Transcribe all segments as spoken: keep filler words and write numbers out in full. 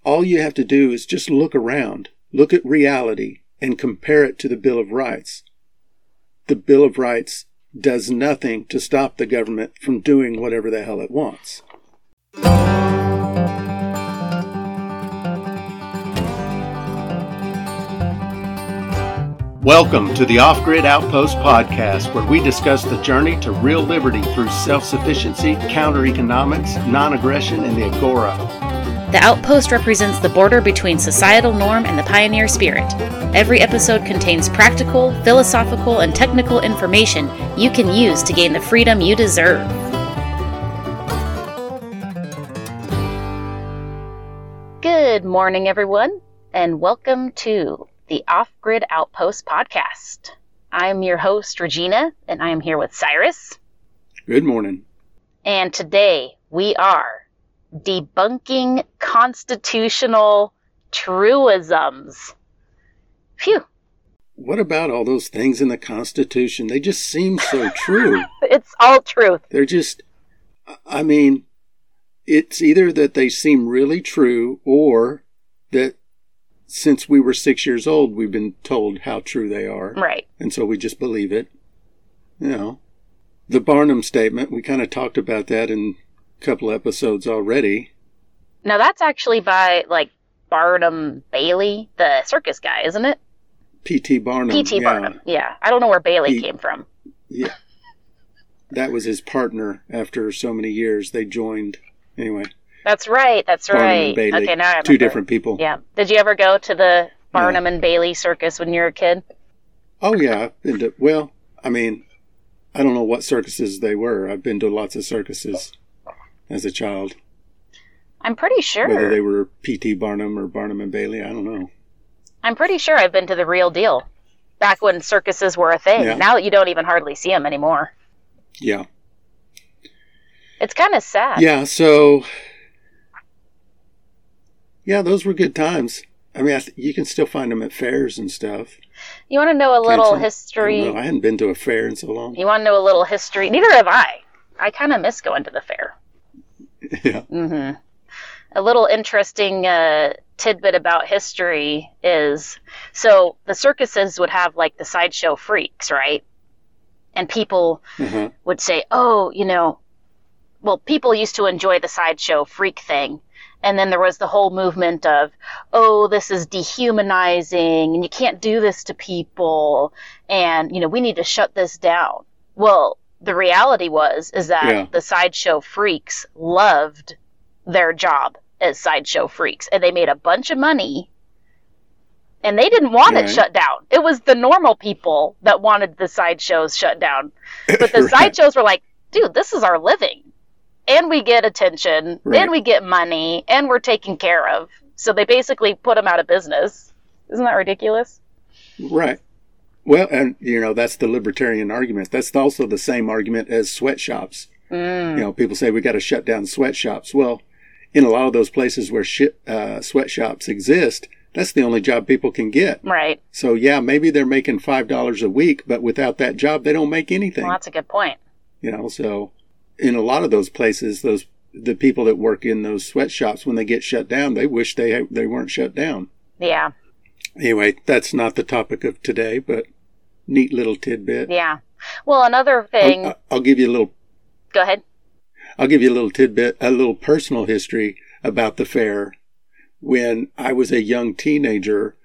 all you have to do is just look around, look at reality, and compare it to the Bill of Rights. The Bill of Rights does nothing to stop the government from doing whatever the hell it wants. Welcome to the Off-Grid Outpost podcast, where we discuss the journey to real liberty through self-sufficiency, counter-economics, non-aggression, and the agora. The Outpost represents the border between societal norm and the pioneer spirit. Every episode contains practical, philosophical, and technical information you can use to gain the freedom you deserve. Good morning, everyone, and welcome to the Off-Grid Outpost podcast. I'm your host, Regina, and I am here with Cyrus. Good morning. And today we are debunking constitutional truisms. Phew. What about all those things in the Constitution? They just seem so true. It's all truth. They're just, I mean, it's either that they seem really true or that since we were six years old, we've been told how true they are. Right. And so we just believe it. You know, the Barnum statement, we kind of talked about that in a couple episodes already. Now that's actually by, like, Barnum Bailey, the circus guy, isn't it? P T Barnum. P T yeah. Barnum, yeah. I don't know where Bailey he, came from. Yeah. That was his partner after so many years. They joined. Anyway. That's right, that's Barnum right. And Bailey, okay, now I remember. two different people. Yeah. Did you ever go to the Barnum no. and Bailey circus when you were a kid? Oh, yeah. I've been to, well, I mean, I don't know what circuses they were. I've been to lots of circuses as a child. I'm pretty sure. Whether they were P T Barnum or Barnum and Bailey, I don't know. I'm pretty sure I've been to the Real Deal. Back when circuses were a thing. Yeah. Now you don't even hardly see them anymore. Yeah. It's kind of sad. Yeah, so... Yeah, those were good times. I mean, I th- you can still find them at fairs and stuff. You want to know a little Can't you? history? I, don't know. I hadn't been to a fair in so long. You want to know a little history? Neither have I. I kind of miss going to the fair. Yeah. Mm-hmm. A little interesting uh, tidbit about history is, so the circuses would have like the sideshow freaks, right? And people Uh-huh. would say, oh, you know, well, people used to enjoy the sideshow freak thing. And then there was the whole movement of, oh, this is dehumanizing and you can't do this to people. And, you know, we need to shut this down. Well, the reality was, is that Yeah. the sideshow freaks loved their job as sideshow freaks. And they made a bunch of money. And they didn't want Right. it shut down. It was the normal people that wanted the sideshows shut down. But the Right. sideshows were like, dude, this is our living. And we get attention, Right. and we get money, and we're taken care of. So they basically put them out of business. Isn't that ridiculous? Right. Well, and, you know, that's the libertarian argument. That's also the same argument as sweatshops. Mm. You know, people say we got to shut down sweatshops. Well, in a lot of those places where shit, uh, sweatshops exist, that's the only job people can get. Right. So, yeah, maybe they're making five dollars a week, but without that job, they don't make anything. Well, that's a good point. You know, so in a lot of those places, those the people that work in those sweatshops, when they get shut down, they wish they they weren't shut down. Yeah. Anyway, that's not the topic of today, but neat little tidbit. Yeah. Well, another thing... I'll, I'll give you a little... Go ahead. I'll give you a little tidbit, a little personal history about the fair. When I was a young teenager,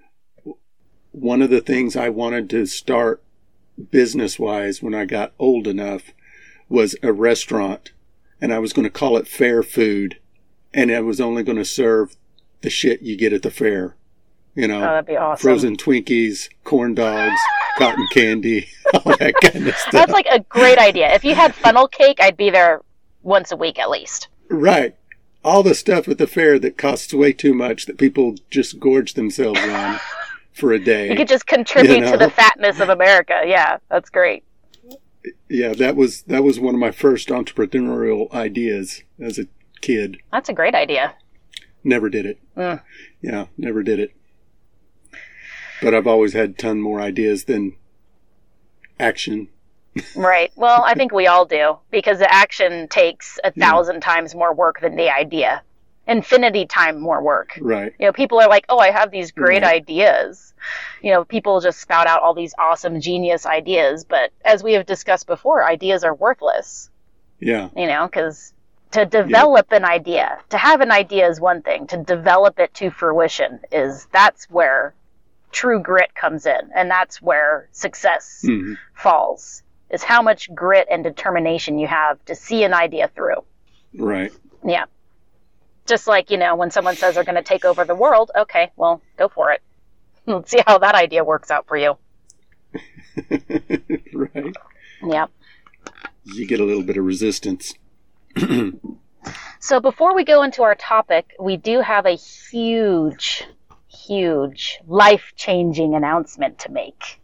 one of the things I wanted to start business-wise when I got old enough was a restaurant, and I was going to call it Fair Food, and I was only going to serve the shit you get at the fair. You know, Oh, that'd be awesome. frozen Twinkies, corn dogs, cotton candy, all that kind of stuff. That's like a great idea. If you had funnel cake, I'd be there once a week at least. Right. All the stuff at the fair that costs way too much that people just gorge themselves on for a day. You could just contribute You know? to the fatness of America. Yeah, that's great. Yeah, that was that was one of my first entrepreneurial ideas as a kid. That's a great idea. Never did it. Mm. Yeah, never did it. But I've always had a ton more ideas than action. Right. Well, I think we all do, because the action takes a thousand times more work than the idea. infinity time more work. Right. You know, people are like, oh, I have these great Right. ideas. You know, people just spout out all these awesome genius ideas. But as we have discussed before, ideas are worthless, Yeah. you know, because to develop an idea, to have an idea is one thing. To develop it to fruition is, that's where true grit comes in. And that's where success hmm falls, is how much grit and determination you have to see an idea through. Right. Yeah. Just like, you know, when someone says they're going to take over the world, okay, well, go for it. Let's see how that idea works out for you. Right. Yeah. You get a little bit of resistance. So before we go into our topic, we do have a huge, huge, life-changing announcement to make.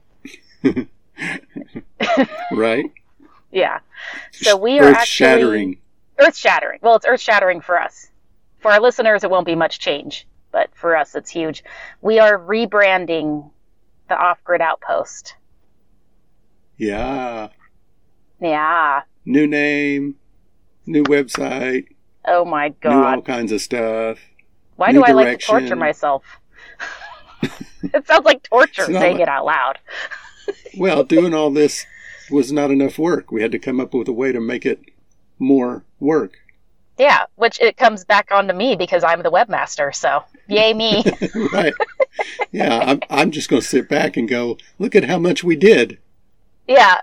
Right. Yeah. So we are Earth-shattering. actually... Earth-shattering. Well, it's earth-shattering for us. For our listeners, it won't be much change. But for us, it's huge. We are rebranding the Off-Grid Outpost. Yeah. Yeah. New name, new website, Oh my new all God. kinds of stuff. Why new do I like to torture direction. myself? It sounds like torture It's not saying like- it out loud. Well, doing all this was not enough work. We had to come up with a way to make it more work. Yeah, which it comes back onto me because I'm the webmaster, so yay me. Right. Yeah, I'm, I'm just going to sit back and go, look at how much we did. Yeah.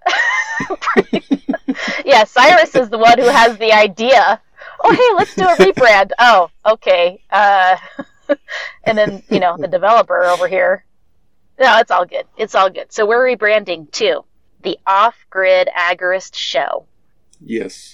Yeah, Cyrus is the one who has the idea. Oh, hey, let's do a rebrand. Oh, okay. Uh, and then, you know, the developer over here. No, it's all good. It's all good. So we're rebranding to the Off-Grid Agorist Show. Yes.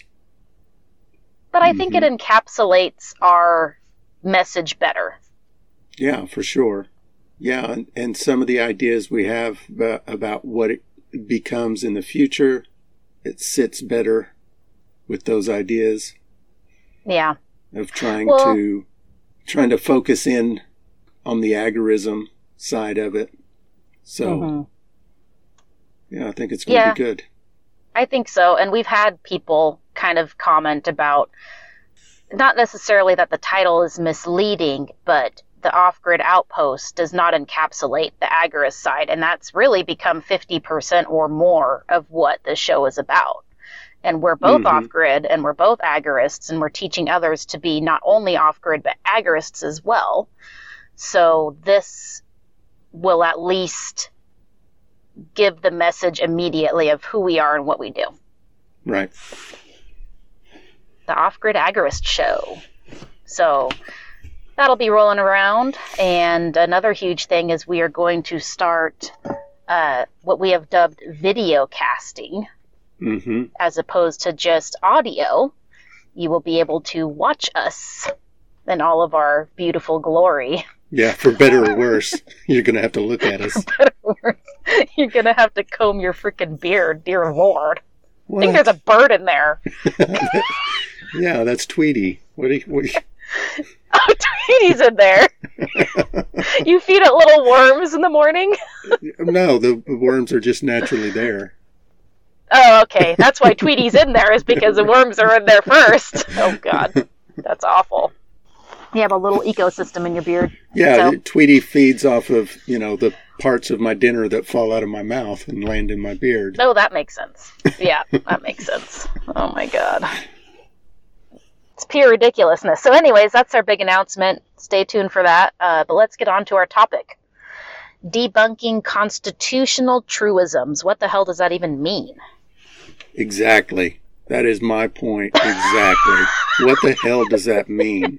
But I think it encapsulates our message better. Yeah, for sure. Yeah, and, and some of the ideas we have about, about what it becomes in the future, it sits better with those ideas Yeah. of trying Well- to trying to focus in on the agorism side of it. So, Mhm. yeah, I think it's going to Yeah. be good. I think so. And we've had people kind of comment about, not necessarily that the title is misleading, but the Off-Grid Outpost does not encapsulate the agorist side. And that's really become fifty percent or more of what the show is about. And we're both Mhm. off-grid and we're both agorists, and we're teaching others to be not only off-grid but agorists as well. So this will at least give the message immediately of who we are and what we do. Right. The Off-Grid Agorist Show. So that'll be rolling around. And another huge thing is we are going to start uh, what we have dubbed video casting, Mm-hmm. as opposed to just audio. You will be able to watch us in all of our beautiful glory. Yeah, for better or worse, you're going to have to look at us. You're going to have to comb your freaking beard, dear Lord. I think What? there's a bird in there. Yeah, that's Tweety. What do you, what do you, Oh, Tweety's in there. You feed it little worms in the morning? no, the worms are just naturally there. Oh, okay. That's why Tweety's in there, is because the worms are in there first. Oh, God. That's awful. You have a little ecosystem in your beard. Yeah, So- Tweety feeds off of, you know, the parts of my dinner that fall out of my mouth and land in my beard. Oh, that makes sense. Yeah, that makes sense. Oh, my God. It's pure ridiculousness. So anyways, that's our big announcement. Stay tuned for that. Uh, but let's get on to our topic. Debunking constitutional truisms. What the hell does that even mean? Exactly. That is my point. Exactly. What the hell does that mean?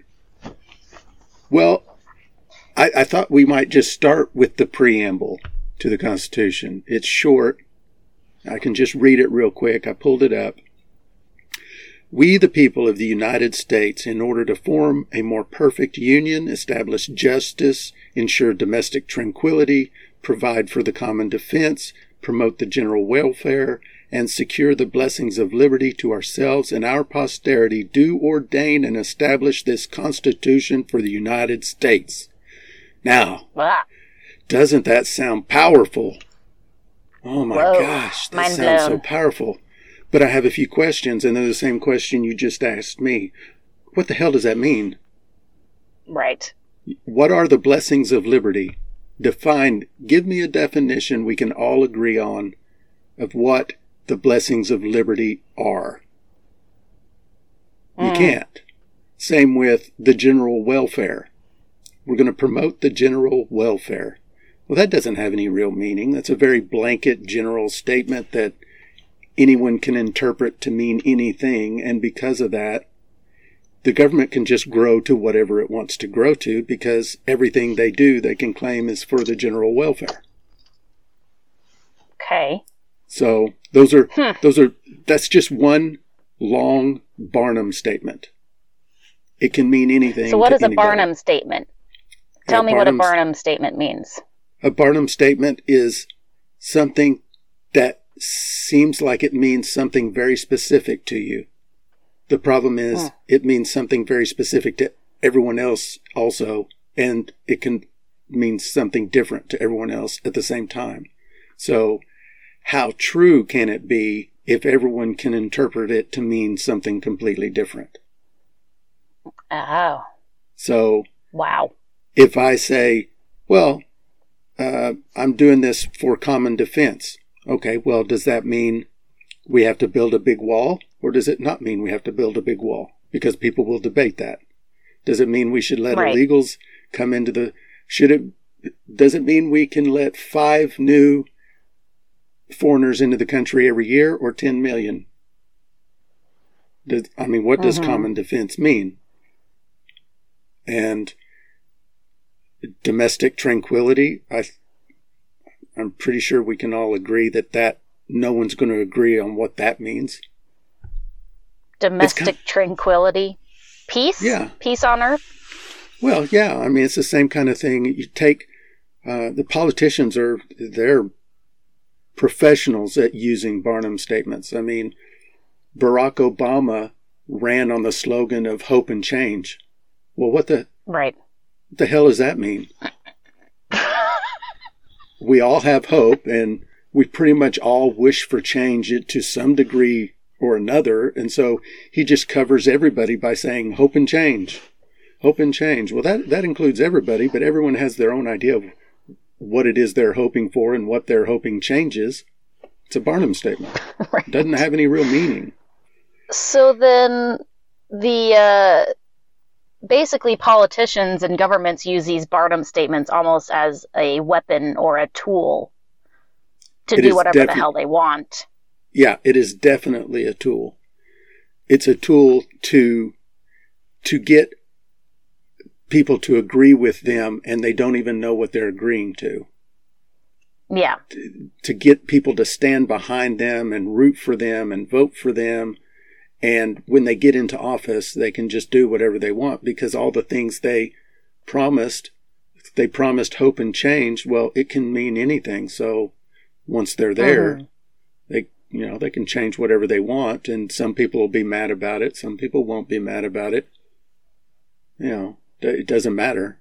Well, I, I thought we might just start with the preamble to the Constitution. It's short. I can just read it real quick. I pulled it up. We, the people of the United States, in order to form a more perfect union, establish justice, ensure domestic tranquility, provide for the common defense, promote the general welfare, and secure the blessings of liberty to ourselves and our posterity, do ordain and establish this Constitution for the United States. Now, Ah, doesn't that sound powerful? Oh my Whoa. gosh, that Mind sounds so blown. powerful. But I have a few questions, and they're the same question you just asked me. What the hell does that mean? Right. What are the blessings of liberty? Define, give me a definition we can all agree on of what the blessings of liberty are. You mm. can't. Same with the general welfare. We're going to promote the general welfare. Well, that doesn't have any real meaning. That's a very blanket general statement that anyone can interpret to mean anything. And because of that, the government can just grow to whatever it wants to grow to because everything they do, they can claim is for the general welfare. Okay. So those are, hmm. those are, that's just one long Barnum statement. It can mean anything. So what is anybody. a Barnum statement? Tell a me Barnum's, what a Barnum statement means. A Barnum statement is something that seems like it means something very specific to you. The problem is hmm. it means something very specific to everyone else also, and it can mean something different to everyone else at the same time. So how true can it be if everyone can interpret it to mean something completely different? Oh. So, wow. If I say, well, uh, I'm doing this for common defense. Okay, well, does that mean we have to build a big wall? Or does it not mean we have to build a big wall? Because people will debate that. Does it mean we should let right. illegals come into the... Should it... Does it mean we can let five new foreigners into the country every year or ten million? Does, I mean, what does mm-hmm. common defense mean? And domestic tranquility, I, I'm pretty sure we can all agree that, that no one's going to agree on what that means. Domestic kind of, tranquility? Peace? Yeah. Peace on earth? Well, yeah. I mean, it's the same kind of thing. You take, uh, the politicians are, they're professionals at using Barnum statements. I mean, Barack Obama ran on the slogan of hope and change. Well, what the... Right. What the hell does that mean? We all have hope, and we pretty much all wish for change to some degree or another. And so he just covers everybody by saying hope and change. Hope and change. Well, that, that includes everybody, but everyone has their own idea of what it is they're hoping for and what they're hoping changes. It's a Barnum statement. Right. It doesn't have any real meaning. So then the... Uh... Basically, politicians and governments use these Barnum statements almost as a weapon or a tool to it do whatever defi- the hell they want. Yeah, it is definitely a tool. It's a tool to to get people to agree with them, and they don't even know what they're agreeing to. Yeah. To, to get people to stand behind them and root for them and vote for them. And when they get into office, they can just do whatever they want because all the things they promised, they promised hope and change. Well, it can mean anything. So once they're there, mm-hmm. they, you know, they can change whatever they want. And some people will be mad about it. Some people won't be mad about it. You know, it doesn't matter.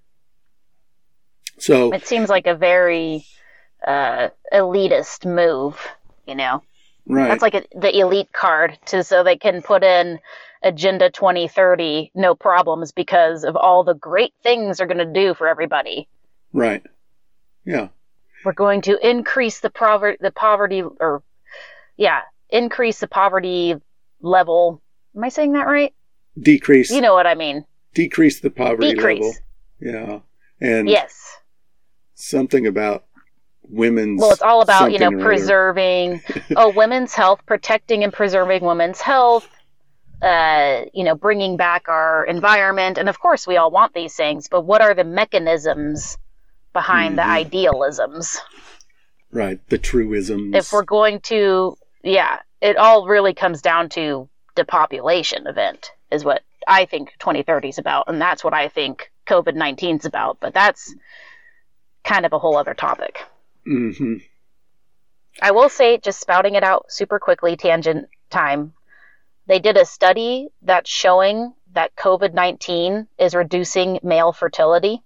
So it seems like a very uh, elitist move, you know. Right. That's like a, the elite card to so they can put in Agenda twenty thirty, no problems, because of all the great things they're going to do for everybody. Right. Yeah. We're going to increase the poverty, the poverty, or yeah, increase the poverty level. Am I saying that right? Decrease. You know what I mean. Decrease the poverty Decrease. level. Yeah. And yes. Something about women's well it's all about you know or preserving oh women's health, protecting and preserving women's health, uh you know bringing back our environment, and of course we all want these things, but what are the mechanisms behind mm-hmm. the idealisms? Right, the truisms. If we're going to yeah it all really comes down to depopulation event is what I think twenty thirty is about, and that's what I think COVID nineteen is about, but that's kind of a whole other topic. Mm-hmm. I will say, just spouting it out super quickly, tangent time, they did a study that's showing that COVID nineteen is reducing male fertility.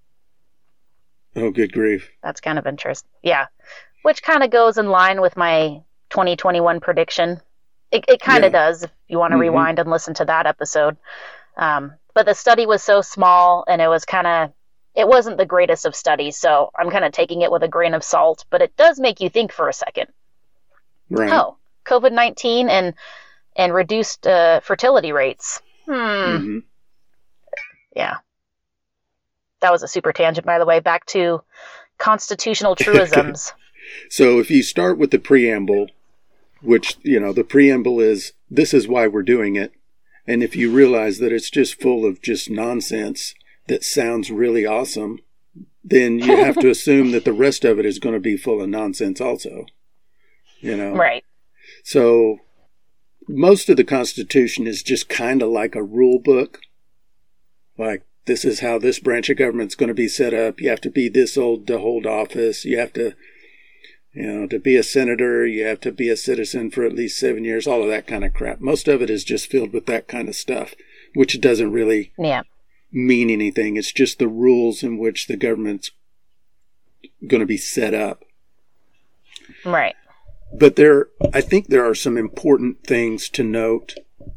Oh, good grief. That's kind of interesting. Yeah. Which kind of goes in line with my twenty twenty-one prediction. It, it kind of yeah. does, if you want to mm-hmm. rewind and listen to that episode. Um, but the study was so small, and it was kind of, it wasn't the greatest of studies, so I'm kind of taking it with a grain of salt, but it does make you think for a second. Right. Oh, COVID nineteen and and reduced uh, fertility rates. Hmm. Mm-hmm. Yeah. That was a super tangent, by the way. Back to constitutional truisms. So if you start with the preamble, which, you know, the preamble is, this is why we're doing it. And if you realize that it's just full of just nonsense that sounds really awesome, then you have to assume that the rest of it is going to be full of nonsense also. You know? Right. So most of the Constitution is just kind of like a rule book. Like, this is how this branch of government's going to be set up. You have to be this old to hold office. You have to, you know, to be a senator, you have to be a citizen for at least seven years, all of that kind of crap. Most of it is just filled with that kind of stuff, which doesn't really yeah. mean anything. It's just the rules in which the government's going to be set up. Right. But there, I think there are some important things to note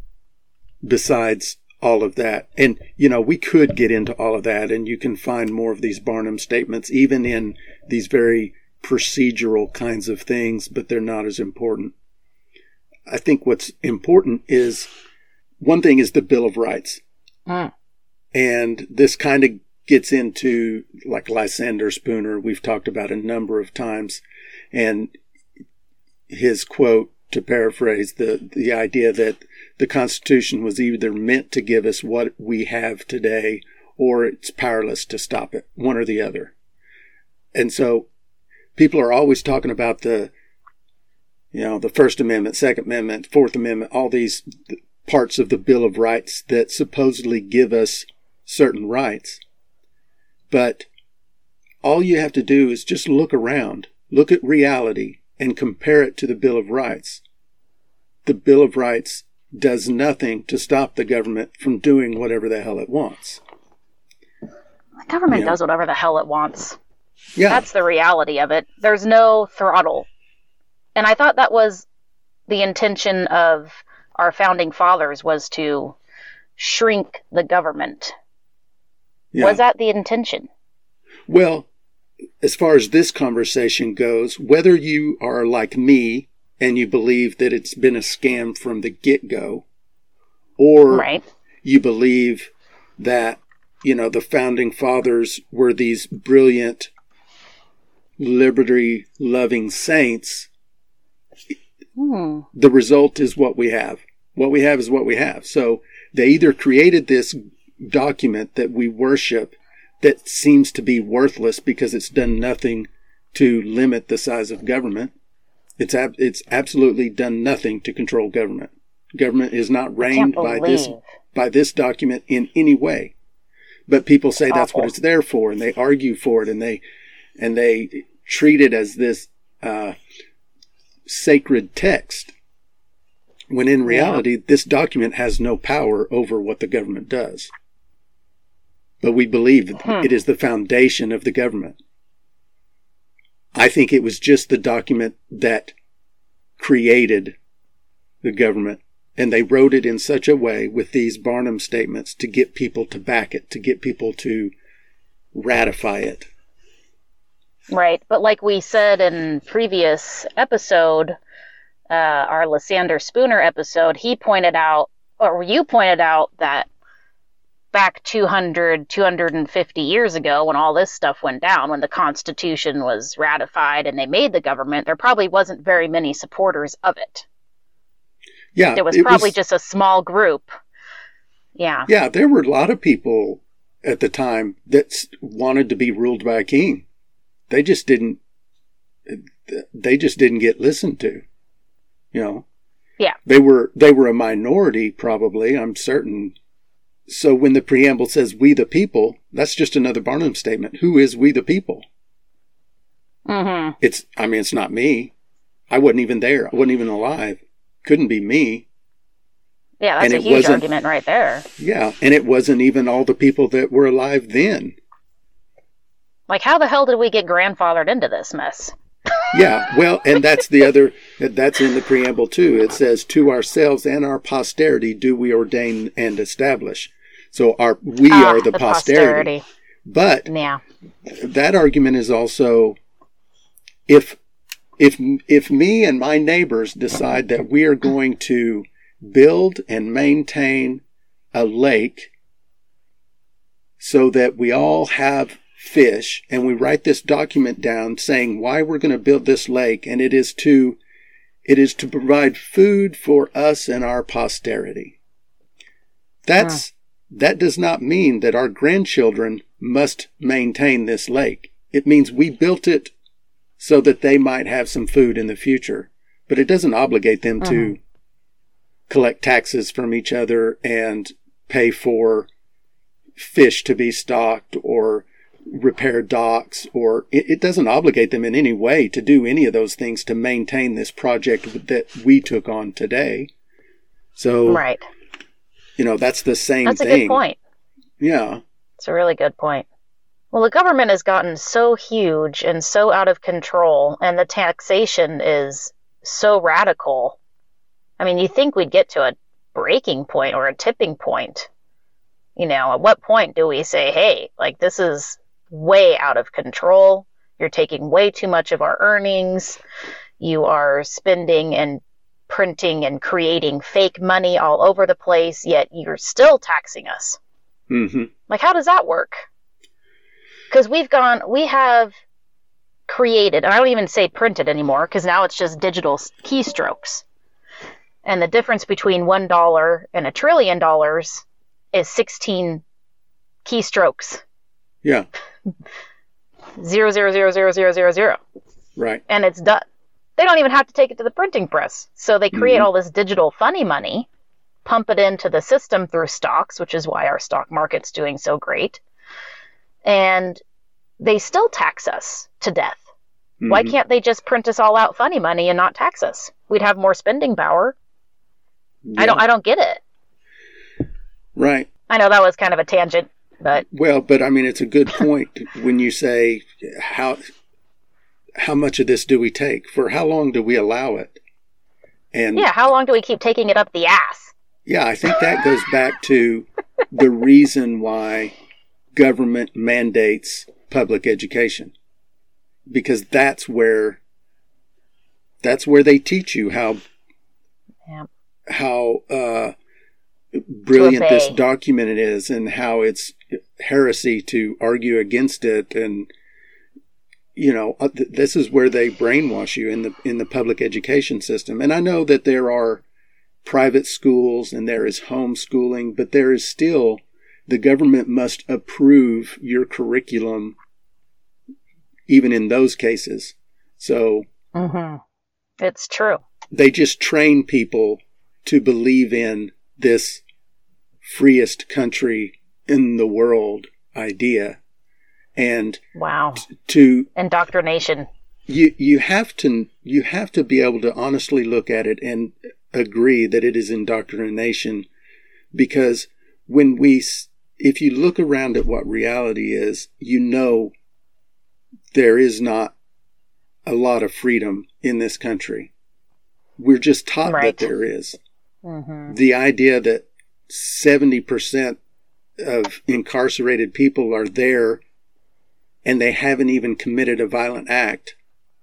besides all of that. And, you know, we could get into all of that, and you can find more of these Barnum statements, even in these very procedural kinds of things, but they're not as important. I think what's important is, one thing is the Bill of Rights. Mm. And this kind of gets into, like, Lysander Spooner, we've talked about a number of times, and his quote, to paraphrase, the, the idea that the Constitution was either meant to give us what we have today, or it's powerless to stop it, one or the other. And so people are always talking about the, you know, the First Amendment, Second Amendment, Fourth Amendment, all these parts of the Bill of Rights that supposedly give us certain rights. But all you have to do is just look around, look at reality, and compare it to the Bill of Rights. The Bill of Rights does nothing to stop the government from doing whatever the hell it wants. The government Yeah. does whatever the hell it wants. Yeah. That's the reality of it. There's no throttle. And I thought that was the intention of our founding fathers, was to shrink the government. Yeah. Was that the intention? Well, as far as this conversation goes, whether you are like me and you believe that it's been a scam from the get-go, or Right. you believe that, you know, the founding fathers were these brilliant, liberty-loving saints, Hmm. the result is what we have. What we have is what we have. So they either created this document that we worship that seems to be worthless because it's done nothing to limit the size of government. It's ab- it's absolutely done nothing to control government. Government is not reigned by this by this document in any way. But people say that's Awful. what it's there for, and they argue for it, and they and they treat it as this uh, sacred text. When in reality, yeah. this document has no power over what the government does. But we believe that hmm. it is the foundation of the government. I think it was just the document that created the government. And they wrote it in such a way with these Barnum statements to get people to back it, to get people to ratify it. Right. But like we said in previous episode, uh, our Lysander Spooner episode, he pointed out, or you pointed out, that back two hundred, two hundred fifty years ago, when all this stuff went down, when the Constitution was ratified and they made the government, there probably wasn't very many supporters of it. Yeah, there was it probably was, just a small group. Yeah. Yeah, there were a lot of people at the time that wanted to be ruled by a king. They just didn't, they just didn't get listened to, you know? Yeah. They were, they were a minority, probably, I'm certain. So when the preamble says we the people, that's just another Barnum statement. Who is we the people? Mm-hmm. It's, I mean, it's not me. I wasn't even there. I wasn't even alive. Couldn't be me. Yeah, that's and a huge argument right there. Yeah, and it wasn't even all the people that were alive then. Like, how the hell did we get grandfathered into this mess? Yeah, well, and that's the other, that's in the preamble too. It says, to ourselves and our posterity do we ordain and establish. So our we ah, are the, the posterity. posterity. But yeah. that argument is also, if if if me and my neighbors decide that we are going to build and maintain a lake so that we all have fish, and we write this document down saying why we're going to build this lake, and it is to it is to provide food for us and our posterity. That's huh. That does not mean that our grandchildren must maintain this lake. It means we built it so that they might have some food in the future, but it doesn't obligate them uh-huh. to collect taxes from each other and pay for fish to be stocked or repair docks, or it, it doesn't obligate them in any way to do any of those things to maintain this project that we took on today. So, right. you know, that's the same that's thing. That's a good point. Yeah. It's a really good point. Well, the government has gotten so huge and so out of control, and the taxation is so radical. I mean, you think we'd get to a breaking point or a tipping point. You know, at what point do we say, hey, like, this is way out of control. You're taking way too much of our earnings. You are spending and printing and creating fake money all over the place, yet you're still taxing us. Mm-hmm. Like, how does that work? Because we've gone, we have created, and I don't even say printed anymore, because now it's just digital keystrokes. And the difference between one dollar and a trillion dollars is sixteen keystrokes. Yeah. Zero, zero, zero, zero, zero, zero, zero. Right. And it's done. They don't even have to take it to the printing press. So they create mm-hmm. all this digital funny money, pump it into the system through stocks, which is why our stock market's doing so great. And they still tax us to death. Mm-hmm. Why can't they just print us all out funny money and not tax us? We'd have more spending power. Yeah. I don't I don't get it. Right. I know that was kind of a tangent, but well, but I mean, it's a good point when you say how how much of this do we take? For how long do we allow it? And yeah, how long do we keep taking it up the ass? Yeah, I think that goes back to the reason why government mandates public education, because that's where that's where they teach you how yeah. how uh, brilliant this document is, and how it's heresy to argue against it. And you know, th- this is where they brainwash you in the in the public education system. And I know that there are private schools and there is homeschooling, but there is still, the government must approve your curriculum even in those cases. So mm-hmm. It's true. They just train people to believe in this freest country in the world idea. And wow. t- to indoctrination. You you have to you have to be able to honestly look at it and agree that it is indoctrination, because when we if you look around at what reality is, you know there is not a lot of freedom in this country. We're just taught right. that there is. Mm-hmm. The idea that seventy percent of incarcerated people are there and they haven't even committed a violent act.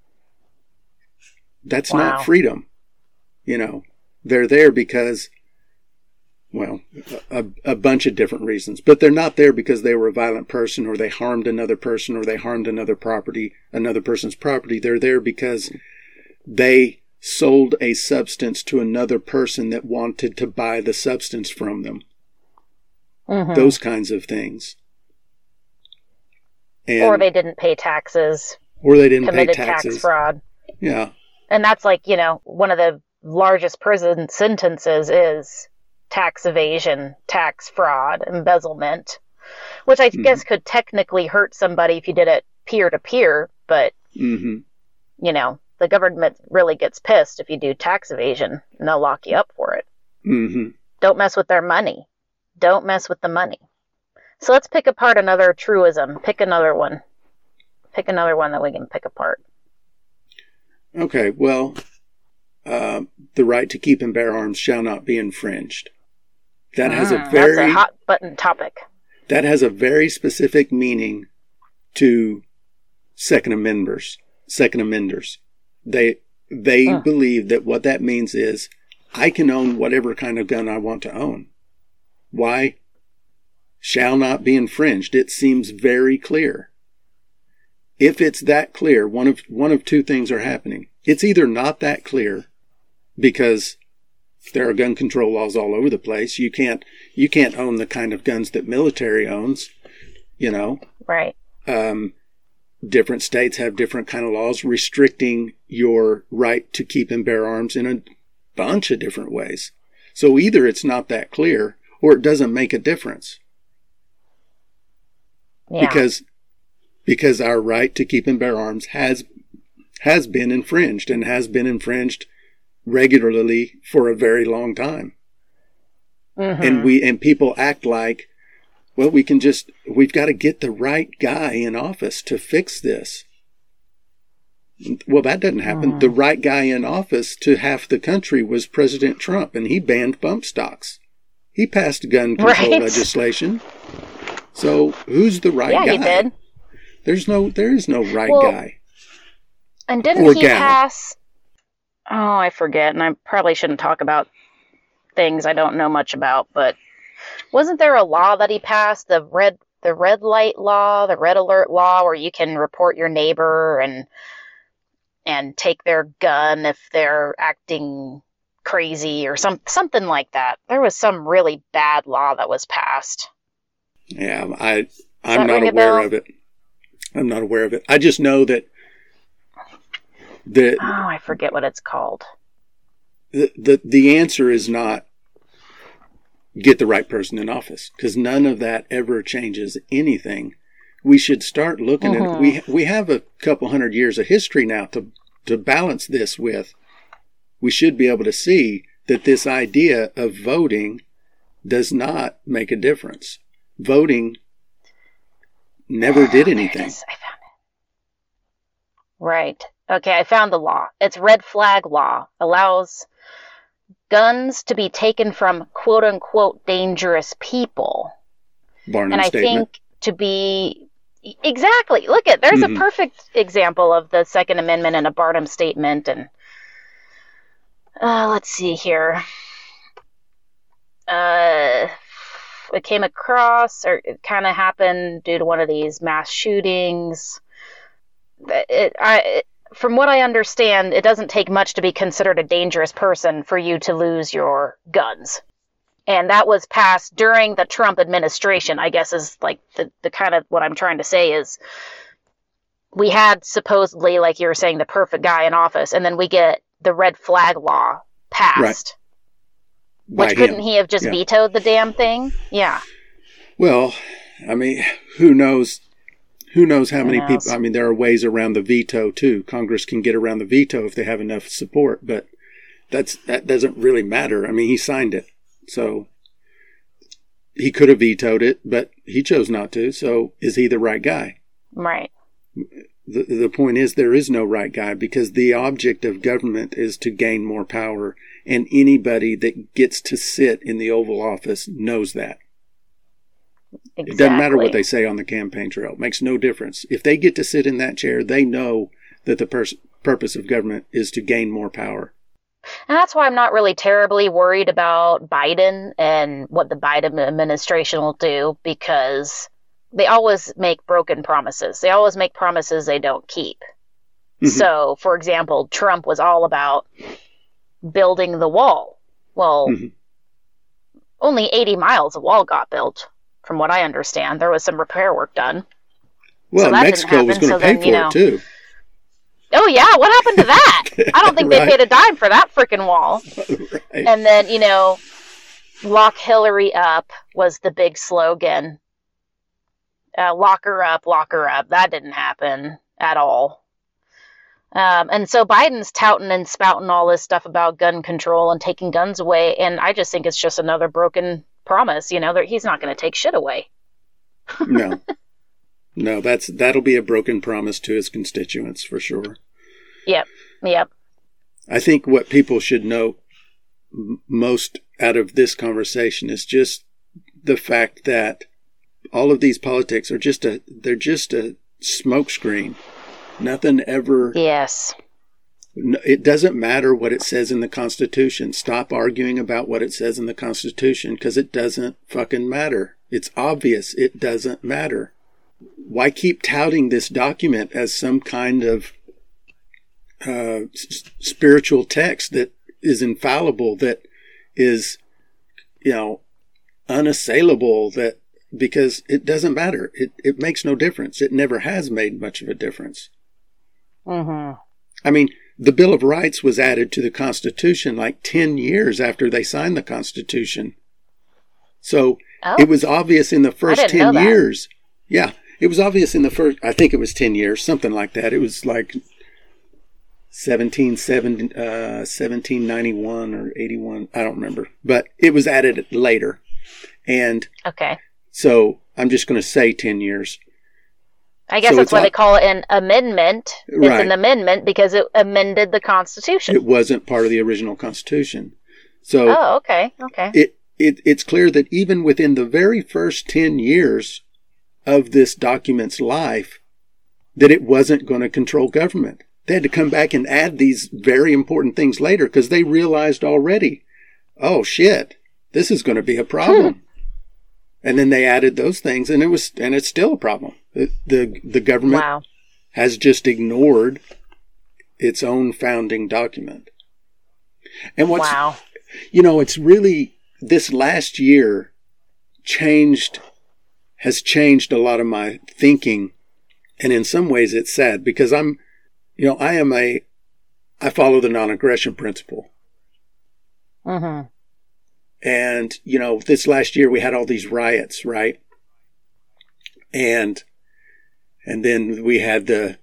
That's wow. not freedom. You know, they're there because, well, a, a bunch of different reasons, but they're not there because they were a violent person or they harmed another person or they harmed another property, another person's property. They're there because they sold a substance to another person that wanted to buy the substance from them. Mm-hmm. Those kinds of things. And, or they didn't pay taxes. Or they didn't committed pay taxes. Tax fraud. Yeah. And that's like, you know, one of the largest prison sentences is tax evasion, tax fraud, embezzlement, which I mm-hmm. guess could technically hurt somebody if you did it peer to peer, but, mm-hmm. you know, the government really gets pissed if you do tax evasion and they'll lock you up for it. Mm-hmm. Don't mess with their money. Don't mess with the money. So let's pick apart another truism. Pick another one. Pick another one that we can pick apart. Okay, well, uh, the right to keep and bear arms shall not be infringed. that has Mm, a very that's a hot button topic. that has a very specific meaning to Second Amenders. Second Amenders. They they Mm. believe that what that means is I can own whatever kind of gun I want to own. Why? Shall not be infringed. It seems very clear. If it's that clear, one of one of two things are happening. It's either not that clear because there are gun control laws all over the place. You can't you can't own the kind of guns that military owns, you know. Right. Um, different states have different kind of laws restricting your right to keep and bear arms in a bunch of different ways. So either it's not that clear or it doesn't make a difference. Yeah. Because because our right to keep and bear arms has has been infringed and has been infringed regularly for a very long time. Mm-hmm. And we and people act like, well, we can just we've got to get the right guy in office to fix this. Well, that doesn't happen. Mm. The right guy in office to half the country was President Trump, and he banned bump stocks. He passed gun control Right. legislation. So who's the right yeah, guy? he did. There's no there is no right Well, guy. And didn't Or he gal. pass? Oh, I forget, and I probably shouldn't talk about things I don't know much about. But wasn't there a law that he passed, the red the red light law, the red alert law, where you can report your neighbor and and take their gun if they're acting crazy or some something like that? There was some really bad law that was passed. Yeah, I that I'm not ring a aware bell? of it. I'm not aware of it. I just know that the Oh, I forget what it's called. the the, the answer is not get the right person in office, because none of that ever changes anything. We should start looking Mhm. at we we have a couple hundred years of history now to to balance this with. We should be able to see that this idea of voting does not make a difference. Voting never did Oh, there it anything. is. I found it. Right. Okay, I found the law. It's red flag law. Allows guns to be taken from quote unquote dangerous people. Barnum And I statement. think to be exactly. Look at there's Mhm. a perfect example of the Second Amendment in a Barnum statement. And uh, let's see here. Uh, it came across, or it kind of happened due to one of these mass shootings. It, I, it, from what I understand, it doesn't take much to be considered a dangerous person for you to lose your guns. And that was passed during the Trump administration, I guess, is like the, the kind of what I'm trying to say is we had supposedly, like you were saying, the perfect guy in office, and then we get the red flag law passed. By Which couldn't him. he have just Yeah. vetoed the damn thing? Yeah. Well, I mean, who knows? Who knows how Who many knows? people? I mean, there are ways around the veto too. Congress can get around the veto if they have enough support, but that's that doesn't really matter. I mean, he signed it, so he could have vetoed it, but he chose not to. So, is he the right guy? Right. The the point is, there is no right guy, because the object of government is to gain more power, and anybody that gets to sit in the Oval Office knows that. Exactly. It doesn't matter what they say on the campaign trail. It makes no difference. If they get to sit in that chair, they know that the pers- purpose of government is to gain more power. And that's why I'm not really terribly worried about Biden and what the Biden administration will do, because they always make broken promises. They always make promises they don't keep. Mhm. So, for example, Trump was all about building the wall. Well, Mhm. only eighty miles of wall got built, from what I understand. There was some repair work done. Well, So that didn't Mexico was happen, going to so pay then, for you know- it too. Oh, yeah, what happened to that? I don't think Right. they paid a dime for that freaking wall. Right. And then, you know, lock Hillary up was the big slogan. Uh, lock her up, lock her up. That didn't happen at all. Um, and so Biden's touting and spouting all this stuff about gun control and taking guns away. And I just think it's just another broken promise. You know, that he's not going to take shit away. No, no, that's that'll be a broken promise to his constituents for sure. Yep. Yep. I think what people should know m- most out of this conversation is just the fact that all of these politics are just a, they're just a smokescreen. Nothing ever. Yes. It doesn't matter what it says in the Constitution. Stop arguing about what it says in the Constitution because it doesn't fucking matter. It's obvious it doesn't matter. Why keep touting this document as some kind of uh, s- spiritual text that is infallible, that is, you know, unassailable, that because it doesn't matter. It it makes no difference. It never has made much of a difference. Mm-hmm. I mean, the Bill of Rights was added to the Constitution like ten years after they signed the Constitution. So oh. it was obvious in the first ten years. Yeah, it was obvious in the first, I think it was ten years, something like that. It was like seventeen ninety-one or eighty-one. I don't remember. But it was added later. And okay. So I'm just going to say ten years. I guess so that's why they call it an amendment. It's right. an amendment because it amended the Constitution. It wasn't part of the original Constitution. So oh, okay, okay. It, it it's clear that even within the very first ten years of this document's life, that it wasn't going to control government. They had to come back and add these very important things later because they realized already, oh shit, this is going to be a problem. Hmm. And then they added those things, and it was, and it's still a problem. The the, the government wow. has just ignored its own founding document. And what's, wow. you know, it's really this last year changed, has changed a lot of my thinking, and in some ways it's sad because I'm, you know, I am a, I follow the non-aggression principle. Mm-hmm. And, you know, this last year we had all these riots, right? And, and then we had the,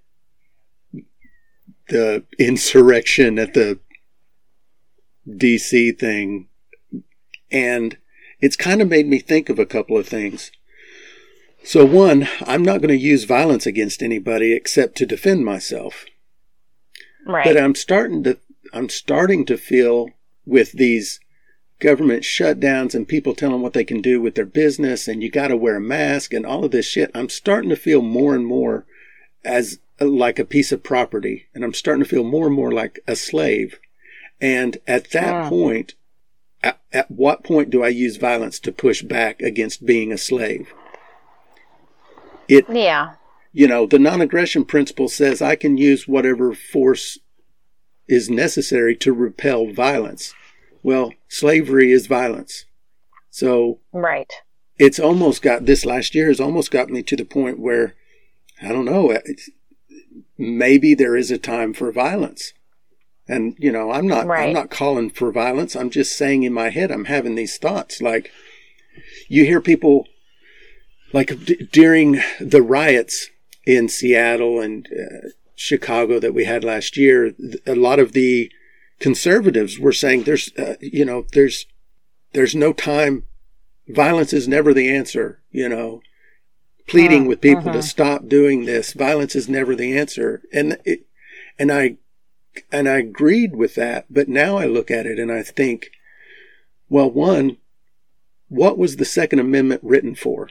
the insurrection at the D C thing. And it's kind of made me think of a couple of things. So one, I'm not going to use violence against anybody except to defend myself. Right. But I'm starting to, I'm starting to feel with these government shutdowns and people telling what they can do with their business and you got to wear a mask and all of this shit, I'm starting to feel more and more as like a piece of property, and I'm starting to feel more and more like a slave. And at that oh. point, at, at what point do I use violence to push back against being a slave? It, yeah. You know, the non-aggression principle says I can use whatever force is necessary to repel violence. Well, slavery is violence. So right. It's almost got, this last year has almost got me to the point where, I don't know, maybe there is a time for violence. And, you know, I'm not, right. I'm not calling for violence. I'm just saying in my head, I'm having these thoughts. Like, you hear people, like d- during the riots in Seattle and uh, Chicago that we had last year, a lot of the conservatives were saying there's, uh, you know, there's, there's no time. Violence is never the answer, you know, pleading uh, with people uh-huh. to stop doing this. Violence is never the answer. And it, and I, and I agreed with that. But now I look at it and I think, well, one, what was the Second Amendment written for?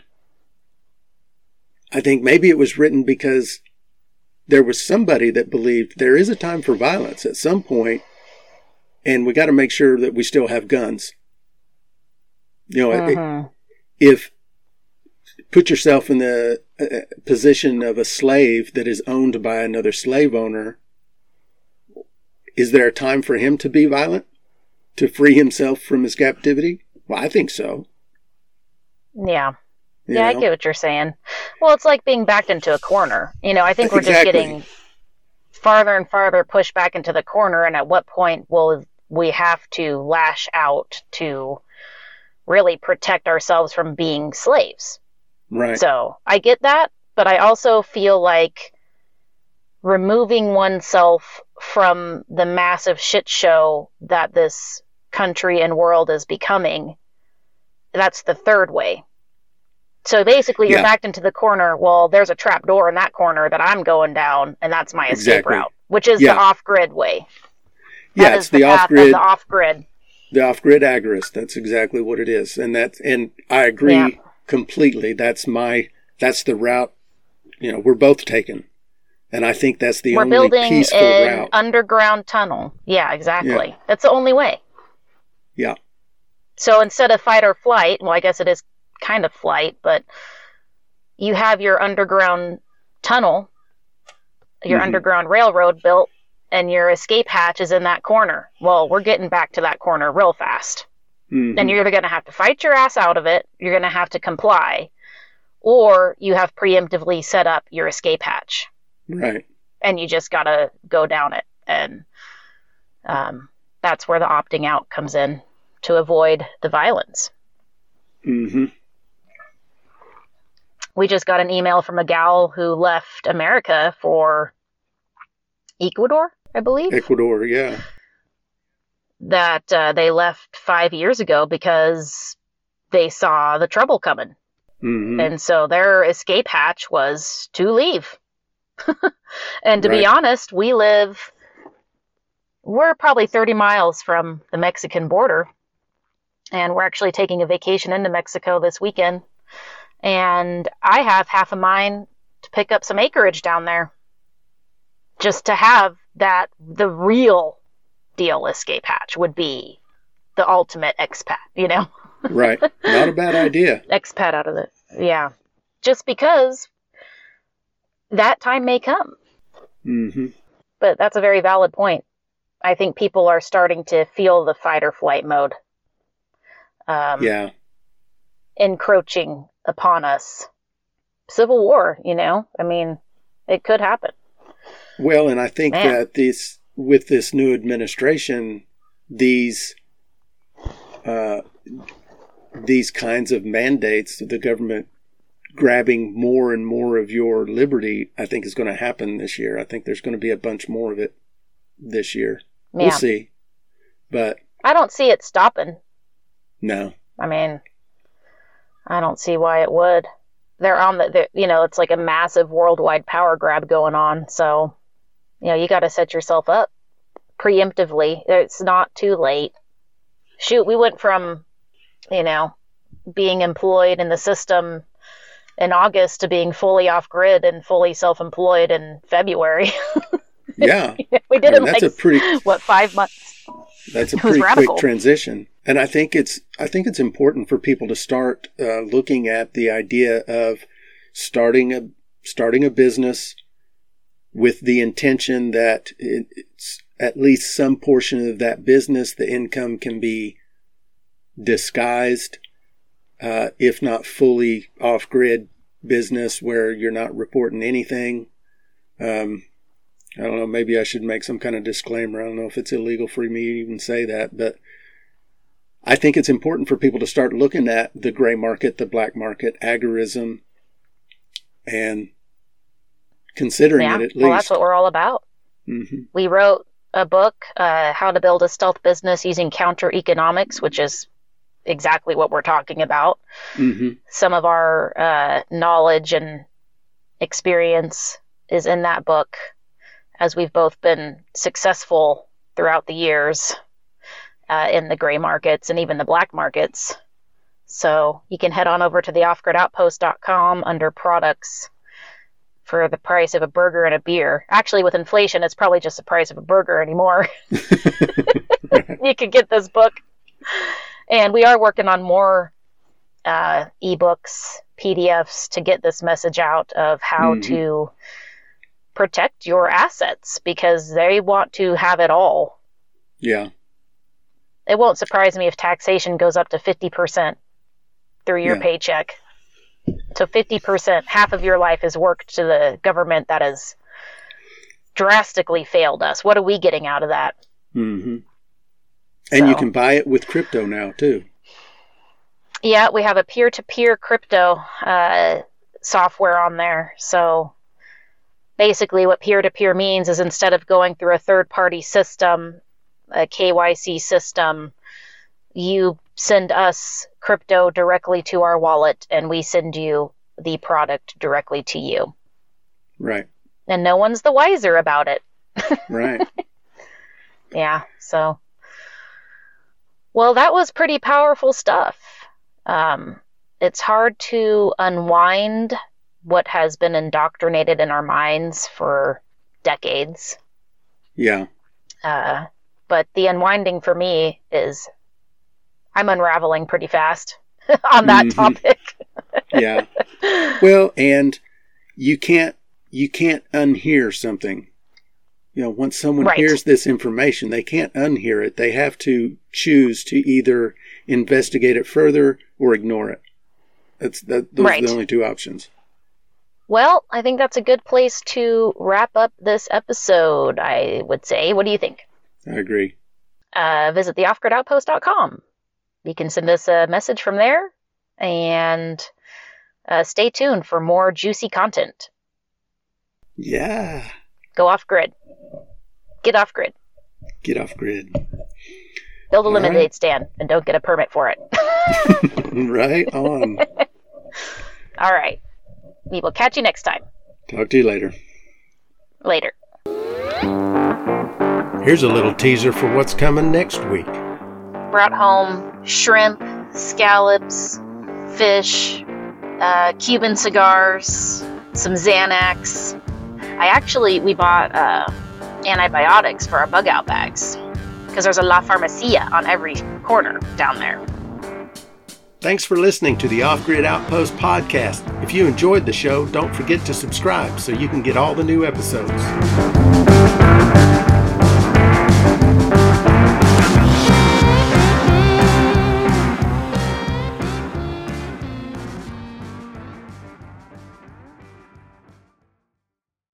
I think maybe it was written because there was somebody that believed there is a time for violence at some point, and we got to make sure that we still have guns. You know, uh-huh. if, if put yourself in the uh, position of a slave that is owned by another slave owner, is there a time for him to be violent, to free himself from his captivity? Well, I think so. Yeah. You yeah, know? I get what you're saying. Well, it's like being backed into a corner. You know, I think we're exactly. just getting farther and farther pushed back into the corner, and at what point will we have to lash out to really protect ourselves from being slaves? Right. So I get that, but I also feel like removing oneself from the massive shit show that this country and world is becoming, that's the third way. So basically you're yeah. backed into the corner. Well, there's a trap door in that corner that I'm going down, and that's my escape exactly. route, which is yeah. the off-grid way. Yeah, that it's is the, the path off-grid. of the off-grid. The off-grid agorist. That's exactly what it is. And that, and I agree Yeah. completely. That's my, that's the route, you know, we're both taking. And I think that's the We're only building peaceful an route. underground tunnel. Yeah, exactly. Yeah. That's the only way. Yeah. So instead of fight or flight, well, I guess it is kind of flight, but you have your underground tunnel, your Mhm. underground railroad built, and your escape hatch is in that corner. Well, we're getting back to that corner real fast. Mhm. And you're either going to have to fight your ass out of it, you're going to have to comply, or you have preemptively set up your escape hatch. Right. And you just got to go down it. And um, that's where the opting out comes in, to avoid the violence. Mm-hmm. We just got an email from a gal who left America for Ecuador, I believe. Ecuador, yeah. That uh, they left five years ago because they saw the trouble coming. Mm-hmm. And so their escape hatch was to leave. And to Right. be honest, we live, we're probably thirty miles from the Mexican border. And we're actually taking a vacation into Mexico this weekend. And I have half a mind to pick up some acreage down there. Just to have that, the real deal escape hatch would be the ultimate expat, you know? Right. Not a bad idea. Expat out of it. Yeah. Just because that time may come. Mm-hmm. But that's a very valid point. I think people are starting to feel the fight or flight mode. Um, Yeah. encroaching upon us. Civil war, you know? I mean, it could happen. Well, and I think Man. that this, with this new administration, these uh, these kinds of mandates, the government grabbing more and more of your liberty, I think is going to happen this year. I think there's going to be a bunch more of it this year. Yeah. We'll see. But I don't see it stopping. no. I mean, I don't see why it would. They're on the, they're, you know, it's like a massive worldwide power grab going on. So, you know, you got to set yourself up preemptively. It's not too late. Shoot, we went from, you know, being employed in the system in August to being fully off grid and fully self-employed in February. Yeah. We did I it mean, in that's like, a pretty what, five months? That's a It was pretty radical. quick transition. And I think it's I think it's important for people to start uh, looking at the idea of starting a starting a business with the intention that it, it's at least some portion of that business, the income can be disguised, uh, if not fully off-grid business where you're not reporting anything. Um, I don't know, maybe I should make some kind of disclaimer. I don't know if it's illegal for me to even say that, but I think it's important for people to start looking at the gray market, the black market, agorism, and considering Yeah, it at least. well, that's what we're all about. Mm-hmm. We wrote a book, uh, How to Build a Stealth Business Using Counter Economics, which is exactly what we're talking about. Mm-hmm. Some of our uh, knowledge and experience is in that book, as we've both been successful throughout the years uh, in the gray markets and even the black markets. So you can head on over to the off grid outpost dot com under products for the price of a burger and a beer. Actually, with inflation, it's probably just the price of a burger anymore. You can get this book. And we are working on more uh, ebooks, P D Fs to get this message out of how Mhm. to protect your assets, because they want to have it all. Yeah. It won't surprise me if taxation goes up to fifty percent through your Yeah. paycheck. So fifty percent, half of your life is worked to the government that has drastically failed us. What are we getting out of that? Mm-hmm. And you So- can buy it with crypto now, too. Yeah, we have a peer-to-peer crypto uh, software on there. So basically what peer-to-peer means is instead of going through a third-party system, a K Y C system, you send us crypto directly to our wallet and we send you the product directly to you. Right. And no one's the wiser about it. Right. Yeah, so Well, that was pretty powerful stuff. Um, it's hard to unwind what has been indoctrinated in our minds for decades. Yeah. Uh, but the unwinding for me is I'm unraveling pretty fast on that mm-hmm. topic. Yeah. Well, and you can't you can't unhear something. You know, once someone right. hears this information, they can't unhear it. They have to choose to either investigate it further or ignore it. That's that. Those right. are the only two options. Well, I think that's a good place to wrap up this episode, I would say. What do you think? I agree. Uh, visit the off grid outpost dot com. You can send us a message from there, and uh, stay tuned for more juicy content. Yeah. Go off grid. Get off grid. Get off grid. Build a All lemonade right. stand and don't get a permit for it. Right on. All right. We will catch you next time. Talk to you later. Later. Here's a little teaser for what's coming next week. Brought home shrimp, scallops, fish, uh, Cuban cigars, some Xanax. I actually, we bought uh, antibiotics for our bug out bags because there's a La Farmacia on every corner down there. Thanks for listening to the Off Grid Outpost podcast. If you enjoyed the show, don't forget to subscribe so you can get all the new episodes.